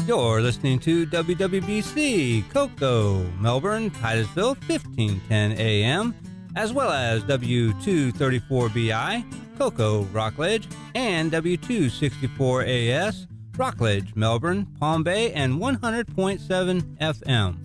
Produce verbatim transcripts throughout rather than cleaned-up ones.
You're listening to W W B C, Cocoa, Melbourne, Titusville, fifteen ten A M, as well as W two thirty-four B I, Cocoa, Rockledge, and W two sixty-four A S, Rockledge, Melbourne, Palm Bay, and one hundred point seven F M.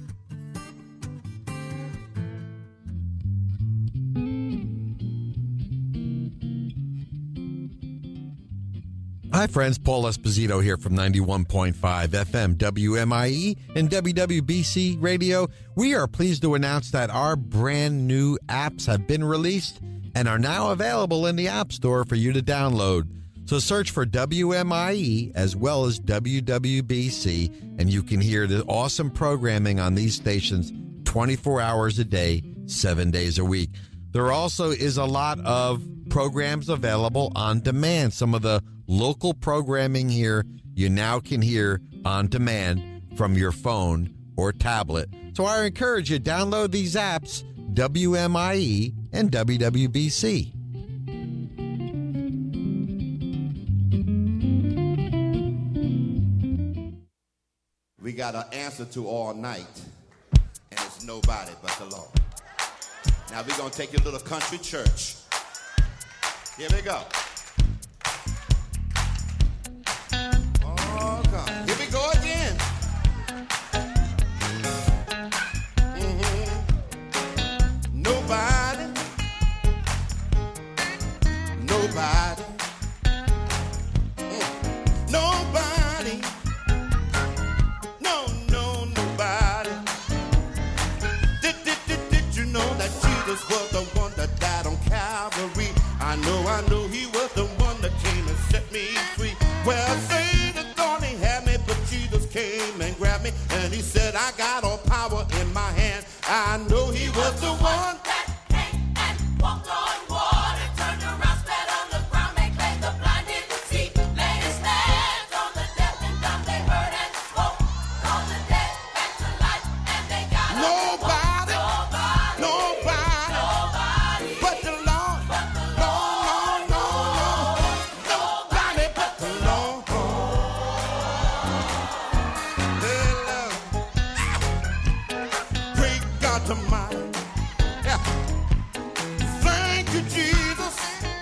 Hi friends, Paul Esposito here from ninety-one point five F M W M I E and W W B C Radio. We are pleased to announce that our brand new apps have been released and are now available in the App Store for you to download. So search for W M I E as well as W W B C, and you can hear the awesome programming on these stations twenty-four hours a day, seven days a week. There also is a lot of programs available on demand. Some of the local programming here you now can hear on demand from your phone or tablet. So I encourage you, download these apps, W M I E and W W B C. We got an answer to all night, and it's nobody but the Lord. Now we're going to take a little country church. Here we go. Oh, God. Here we go again. Mm-hmm. Nobody. Nobody. Mm. Nobody. No, no, nobody. Did, did, did, did you know that Jesus was the one that died on Calvary? I know, I know he was the one that came and set me free. Well, Satan thought he had me, but Jesus came and grabbed me, and he said, I got all power in my hand. I know he was the one that came and walked on water, turned around, spat on the ground, made claim the blind didn't see, laid his hands on the deaf and dumb, they heard and spoke, called the dead back to life, and they got nobody, nobody, nobody, nobody, but the Lord, but the no, Lord, no, no, no, nobody but the Lord. Hey, Lord. Great God Almighty. Yeah. Thank you, Jesus.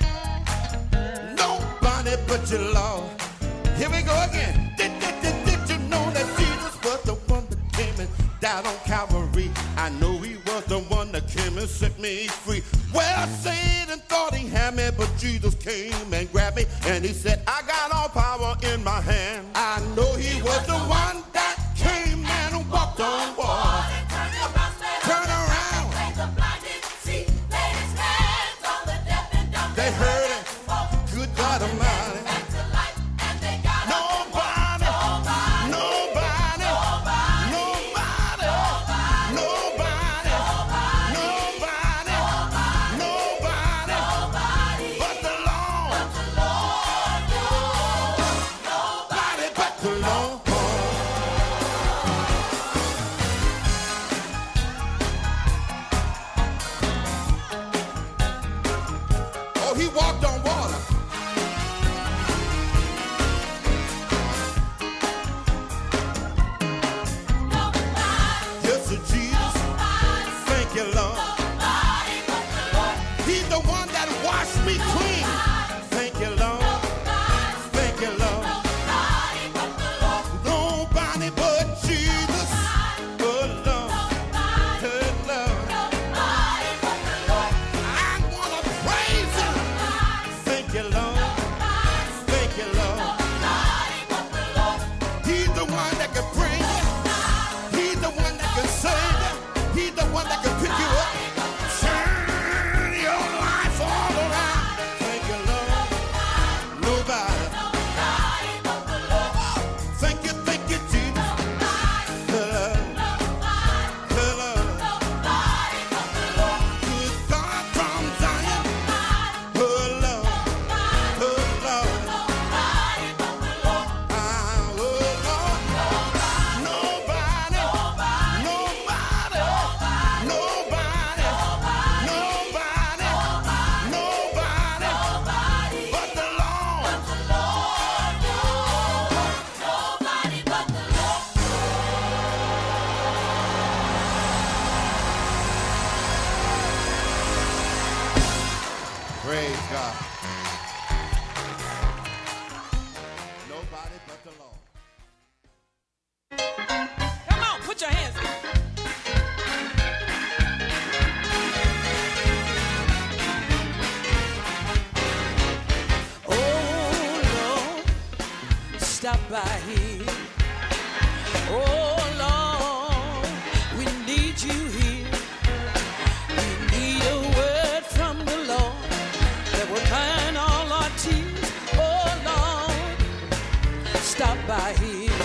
Nobody but your Lord. Here we go again. Did, did, did, did you know that Jesus was the one that came and died on Calvary? I know he was the one that came and set me free. Well, Satan thought he had me, but Jesus came and grabbed me, and he said, I got all power in my hand. I know he was the one that came and walked on water. turned around, spat Turn on the around. ground, made the blind didn't see, laid his hands on the deaf and dumb, They heard it. spoke, Good God Almighty. back to life, and they got Nobody, nobody, nobody, nobody, nobody, nobody, nobody, nobody, nobody, but the Lord, nobody but the Lord. Oh, he walked on water. Yes, sir, Jesus. Thank you, Lord. He's the one that washed me clean. Thank you, Lord. Thank you, Lord. Nobody but Jesus. Good Lord. Good Lord. I want to praise him. Thank you, Lord. Thank you, Lord. He's the one that can bring you. He's the one that can save you. He's the one that can pick you up. Turn your life all around. Thank you, Lord. Nobody. Thank you, thank you, Jesus. Good Lord. Good Lord. Good God from Zion. Good Lord. Good Lord. Ah, good Lord. Nobody. Nobody. Nobody. stop by here. Oh Lord, we need you here. We need a word from the Lord that will find all our tears. Oh Lord, stop by here.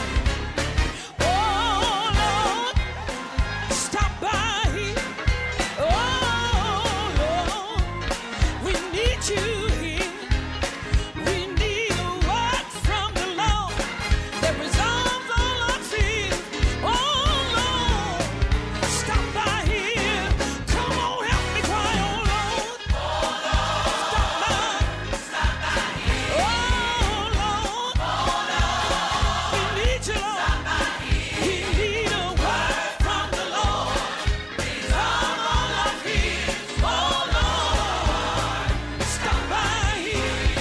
Oh Lord, stop by here. Oh Lord, we need you here. We need a word from the Lord that resolves all our fears. Oh Lord, stop by here. Come on, help me cry. Oh Lord, stop by. Oh Lord, we need you, Lord. We need a word from the Lord. Resolve all our fears. Oh Lord, stop by here.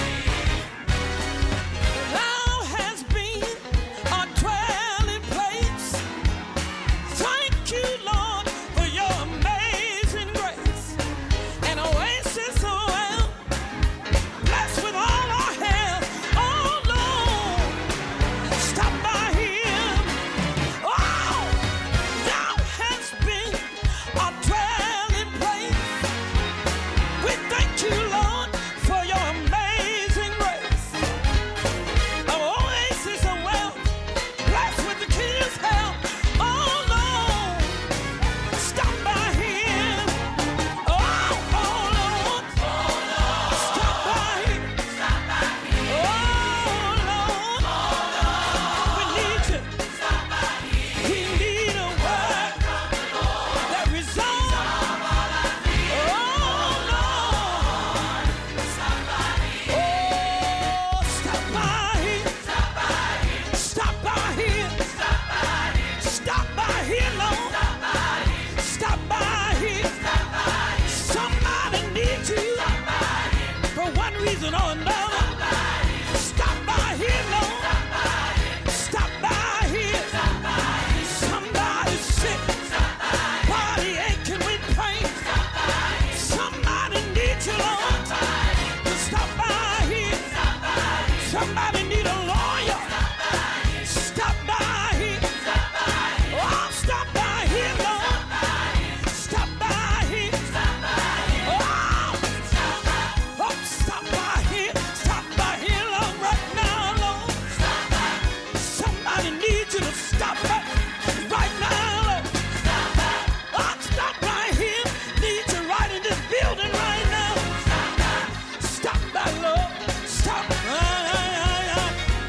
Thou has been our dwelling place. Thank you, Lord, for your amazing grace. An oasis of well, blessed with all our health. Oh Lord, stop by here. Oh, thou hast been our dwelling place. We thank you, Lord, for your amazing grace. An oasis of wealth, blessed with the King's help. Oh Lord, stop by here. Oh, oh Lord, stop by here. Oh Lord, we need you. We need a word that resolves. Oh Lord, oh stop by here. Stop by here. Stop by here, Lord. Stop by here. Somebody needs you for one reason or another. Stop by here, Lord. Stop by here. Somebody's sick. Body aching with pain. Somebody needs you, Lord. To stop by here. Somebody need a lawyer. Stop by here. Oh, stop by here, Lord. Stop by here. Oh, oh, stop by here. Stop by here, Lord, right now, Lord. Somebody needs you to stop by right now, Lord. Oh, stop by here. Need you right in this building right now. Stop by, Lord. Stop. Ah, ah, ah, ah.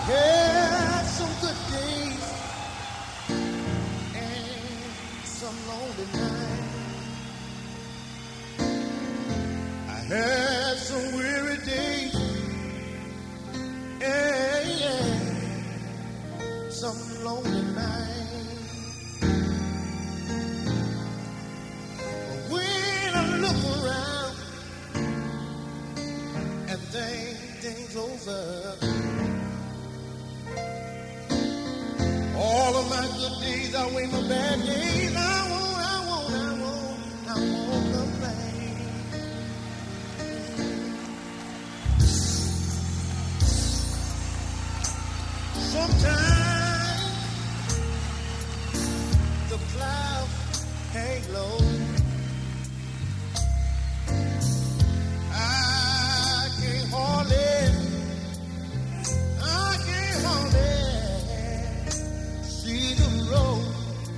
had some good days and some lonely nights. I had some weary days and yeah, some lonely nights. But when I look around and think things over, all of my good days outweigh my bad days. I won't, I won't, I won't, I won't complain. Sometimes the clouds hang low. I can't hardly, I can't hardly see the road.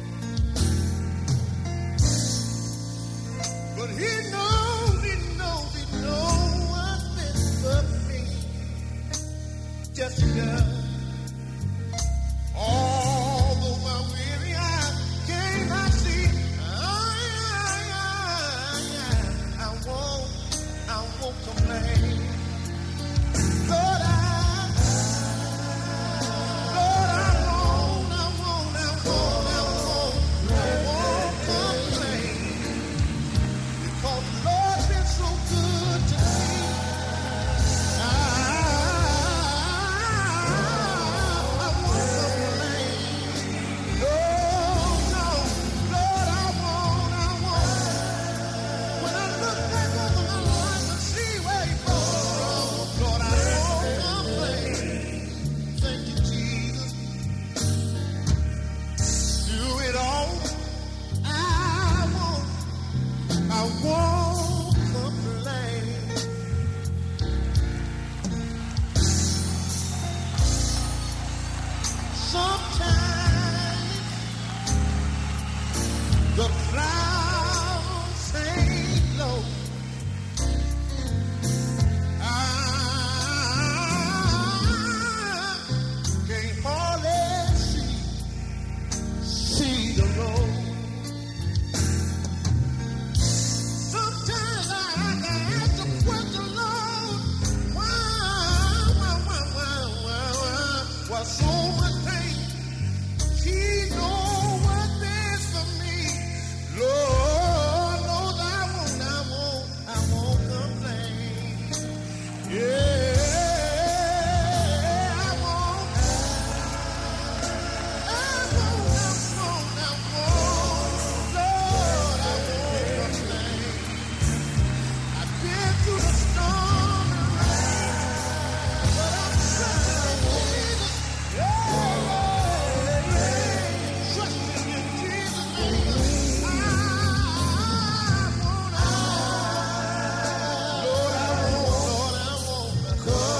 But he knows, he knows, he knows what's best for me. Jessica, although my weary eyes cannot see, I, I, I, I won't, I won't complain. Lord, I, Lord, I won't, I won't, I won't, I won't, I won't complain. Because the Lord's been so good to me. I, I won't complain. No, no, Lord, I won't, I won't. When I look back over my life and see where He brought me from, Lord, I won't complain. Thank you, Jesus. Do it all. I won't, I won't complain. Sometimes the clouds hang low. I can't hardly see, see the road. Sometimes I, I have to question, Lord, why, why, why, why, why, why, why so much pain? He knows what's best for me. Lord knows I won't, I won't, I won't complain. Yeah, I won't, I won't, I won't, I won't. Lord, I won't complain. I've been through the storm and rain, but I'm trusting in Jesus. Yeah, yeah, yeah. Trusting in Jesus' name. I won't, I won't. Lord, I won't, Lord, I won't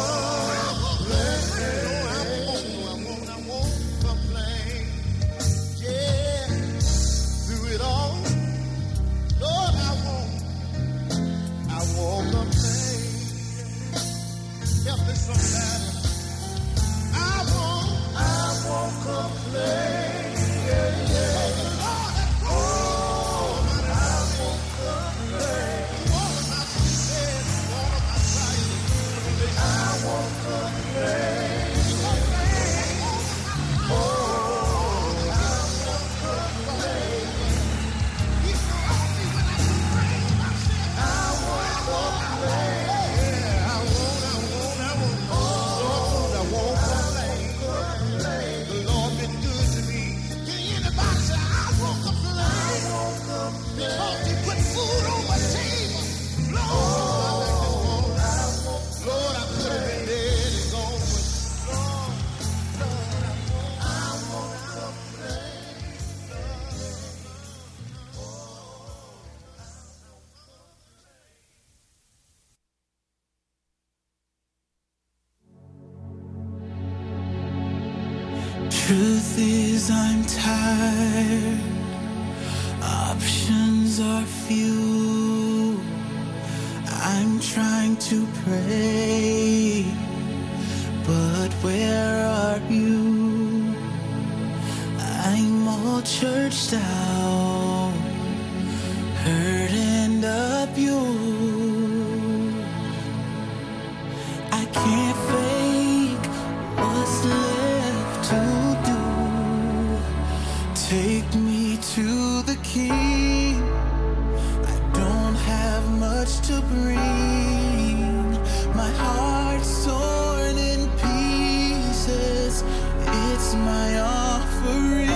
complain. No, I won't, I won't, I won't complain. Yeah, through it all, Lord, I won't, I won't complain. Help me somebody. I won't, I won't complain. Yeah, yeah. Lord, that oh, I won't complain. All of my sins, all of my trials, I won't complain. Oh, I won't complain. He brought me when I complained myself. I won't complain. Yeah, I won't, I won't, I won't. Lord, I won't complain. The Lord been good to me. Can anybody say I won't complain? Because He put food on my table. Lord, Lord, I could have been dead and gone, but Lord, Lord, I won't complain. Truth is, I'm tired. Options are few. I'm trying to pray, but where are reached out, hurt and abused. I can't fake what's left to do. Take me to the King. I don't have much to bring. My heart's torn in pieces. It's my offering.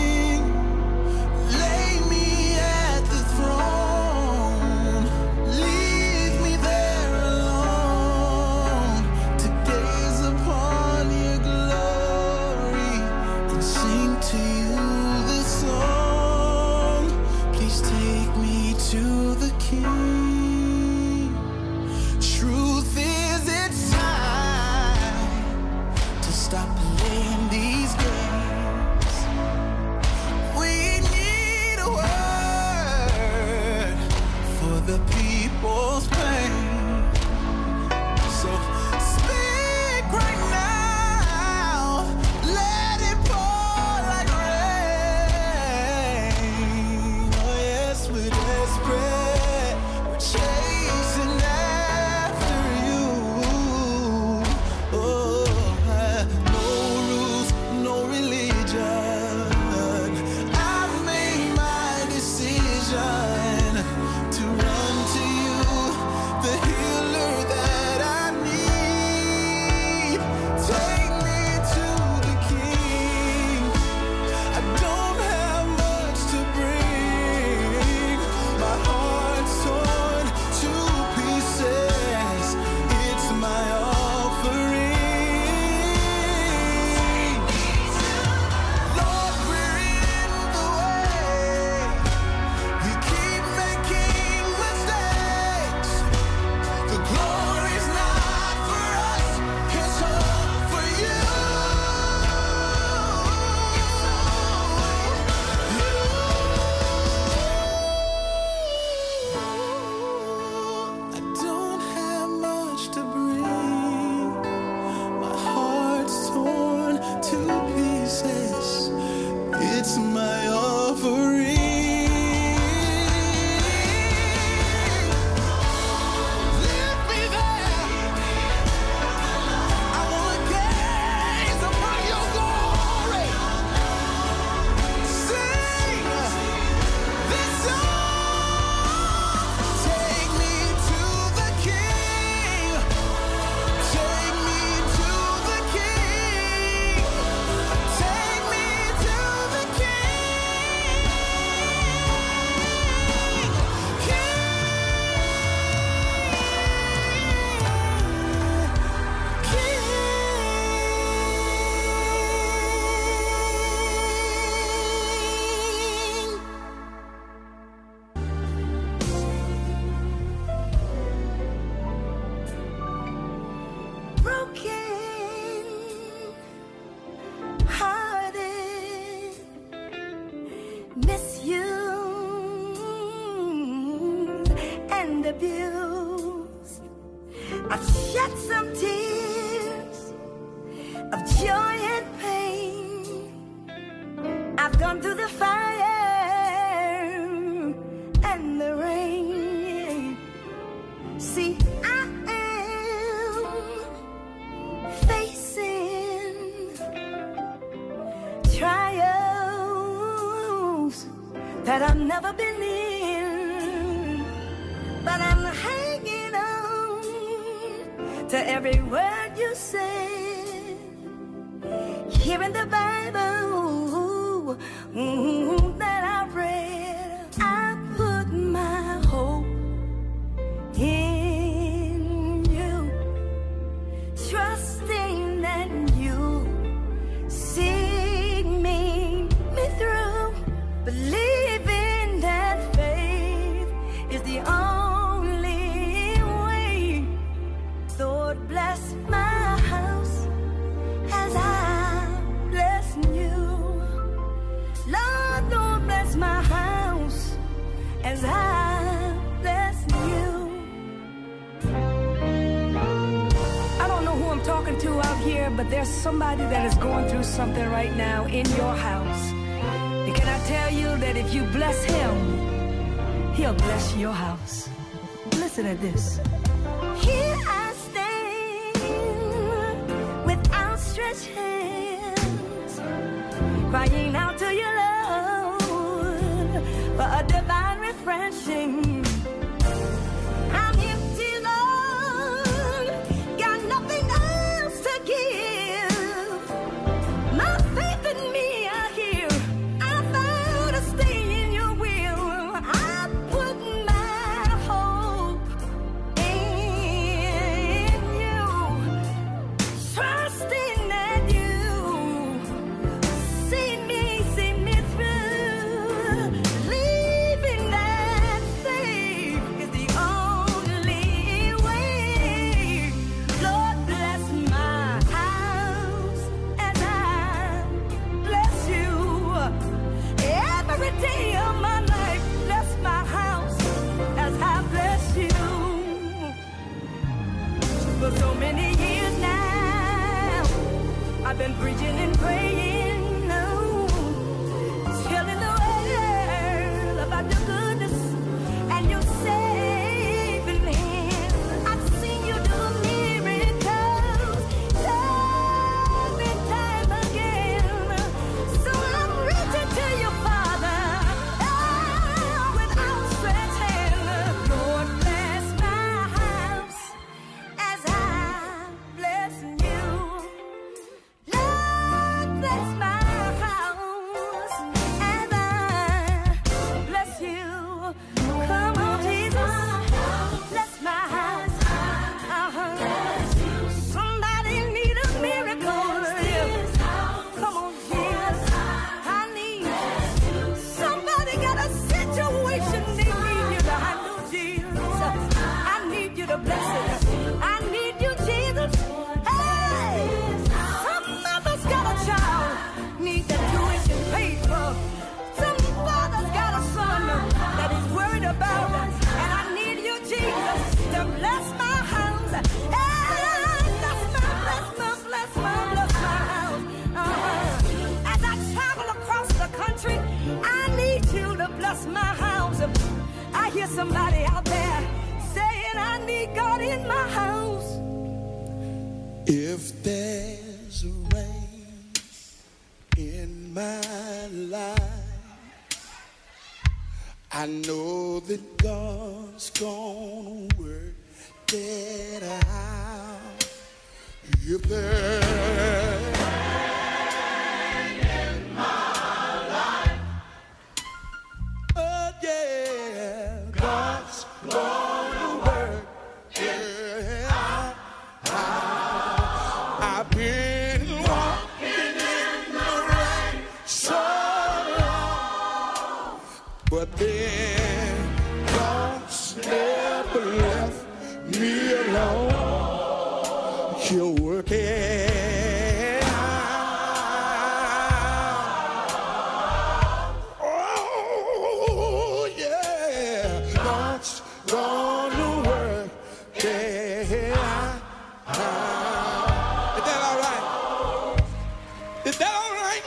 Lay me at the throne. Leave me there alone to gaze upon your glory and sing to you this song. Please take me to the King. Truth is, it's time to stop playing these games. We need a word for the people's pain. So speak right now, let it pour like rain. Oh yes, we're desperate, we're chasing after you. Oh, no rules, no religion. I've made my decision to run to you, the healer that I need. Take me to the King. I don't have much to bring. My heart's torn to pieces. It's my offering. Lord, we're in the way. We keep making mistakes. The glory's not for us, it's all for you. I don't have much to bring. My heart's torn to pieces. It's my offering. Lift me there. I wanna gaze upon your glory. Sing this song. Take me to the King. Take me to the King. Take me to the King. King. Broken hearted, misused and abused. I've shed some tears of joy and pain. I've gone through the fire and the rain. See, I am facing trials that I've never been in, but I'm hanging on to every word you said here in the Bible mm, that I read. I put my hope in you, trusting that you see me, me through, believing that faith is the only way. Lord, bless my house as I bless you. Lord, Lord, bless my house as I bless you. I don't know who I'm talking to out here, but there's somebody that is going through something right now in your house. Can I tell you that if you bless him, he'll bless your house? Listen to this. Here I stand with outstretched hands, crying out to you, Lord, for a divine refreshing. I'm empty, Lord, got nothing else to give. My faith in me are here. I found a stay in your will. I put my hope in you, trusting that you see me, see me through. Leaving that faith is the only way. Lord, bless my house as I bless you. Every day of my life, bless my house as I bless you. For so many years now, I've been preaching and praying, no, telling the world about your goodness and your saving hand. I've seen you do miracles time and time again. So I'm reaching to you, Father, oh, with outstretched hand. Lord, bless my house as I bless you. Lord, bless my house as I bless you. Come on, Jesus, bless my house. Uh-huh. Somebody need a miracle. Come on, Jesus, I need. Somebody got a situation they need you to handle, Jesus. I need you to bless it. I need you, Jesus. Hey, some mother's got a child, need that tuition paid for. Some father's got a son that is worried about, and I need you, Jesus, to bless my house. Hey, bless my, bless my, bless my, bless my house. Uh-huh. As I travel across the country, I need you to bless my house. I hear somebody out there saying, I need God in my house. If there's a rain in my life, I know that God's gonna work it out. If there's oh yeah, God's gonna work it out. I've been walking in the rain so long, but then God's never left me alone. He'll work it out. Oh yeah, God's gonna work it out. Is that all right? Is that all right?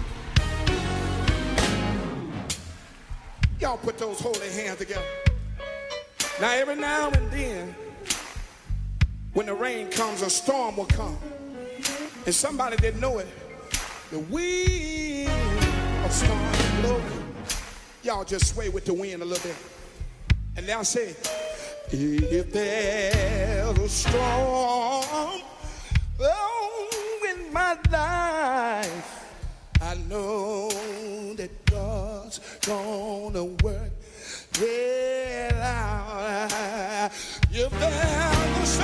Y'all put those holy hands together. Now every now and then, when the rain comes, a storm will come. And somebody didn't know it. The wind of storm blowing. Y'all just sway with the wind a little bit. And now say, if there's a storm oh, in my life, I know that God's gonna work it out. If there's a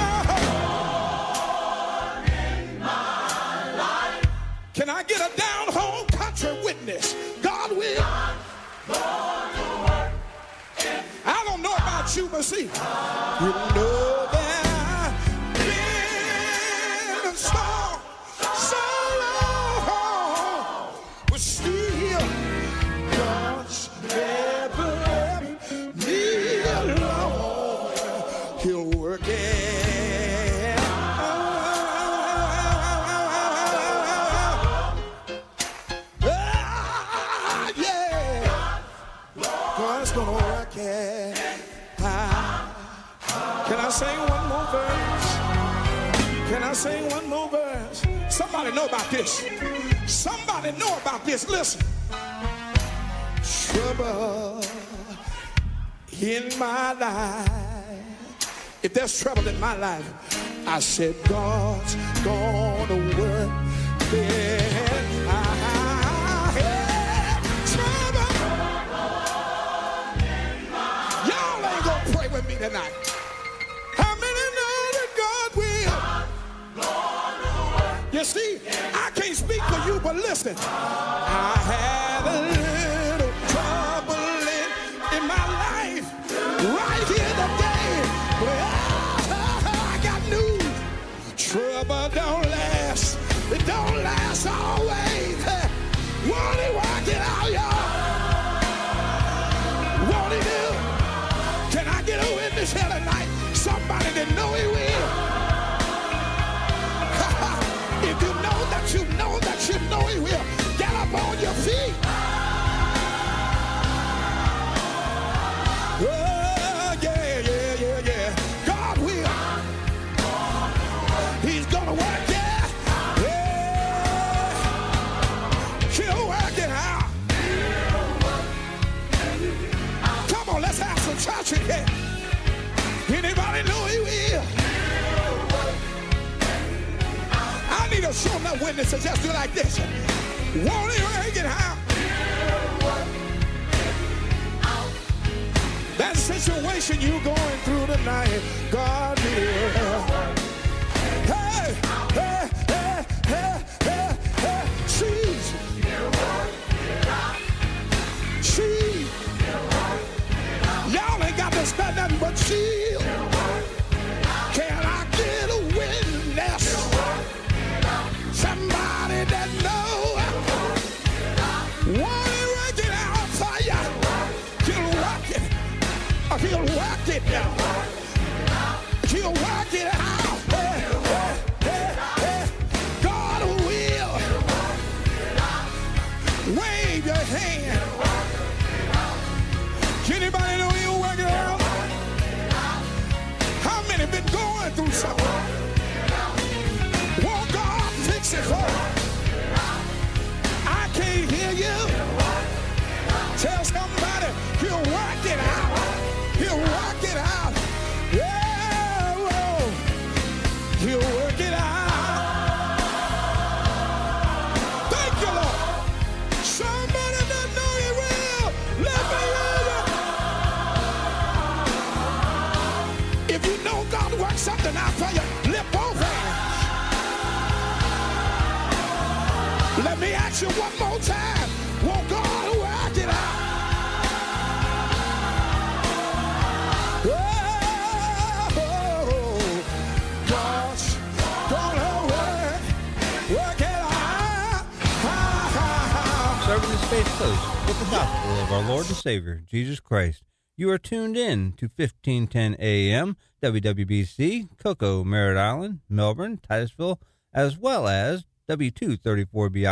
storm in my life, can I get a down home country witness? God will. I don't know about you, but see, you know that been a storm so long, but still God's never left me alone. He'll work it out. Ah, yeah. I sing one more verse? Can I sing one more verse? Somebody know about this. Somebody know about this. Listen. Trouble in my life. If there's trouble in my life, I said God's gonna work it. I had trouble. Y'all ain't gonna pray with me tonight. How many know that God will? You see, I can't speak for you, but listen. I had a little trouble in, in my life right here today. Well, I got news. Trouble don't last. It don't last always. Won't he work it out, y'all? Won't he do? Can I get a witness here tonight? Somebody that know he will. If you know that you know that you know he will, get up on your feet. Oh, yeah, yeah, yeah, yeah. God will. He's gonna work it. Yeah. He'll work it out. Come on, let's have some church in here. Anybody know he will? I need a show enough witness to just do like this. Won't he work it out? That situation you going through tonight, God will. Hey, hey, hey, hey, hey, hey, cheese. Cheese. Y'all ain't got to spend nothing but cheese. Can I get a witness? Somebody that know. Won't he work it out for you? He'll work it. He'll work it out. He'll work it out. Hey, hey, hey, hey. God will. Wave your hand. Anybody know he'll work it out? How many been going through something? Won't God fix it for you? I can't hear you. Tell somebody he'll work it out. He'll work it out. Yeah, whoa. He'll work it out. Thank you, Lord. Somebody that know he will. Let me hear you. If you know God works something out for you, lift both hands. Let me ask you one more time. Won't God work it out? Oh, God's gonna work, work it out. Ha, ha, ha. Serving His faith close with the gospel of our Lord and Savior, Jesus Christ. You are tuned in to fifteen ten A M, W W B C, Cocoa, Merritt Island, Melbourne, Titusville, as well as W two thirty-four B I.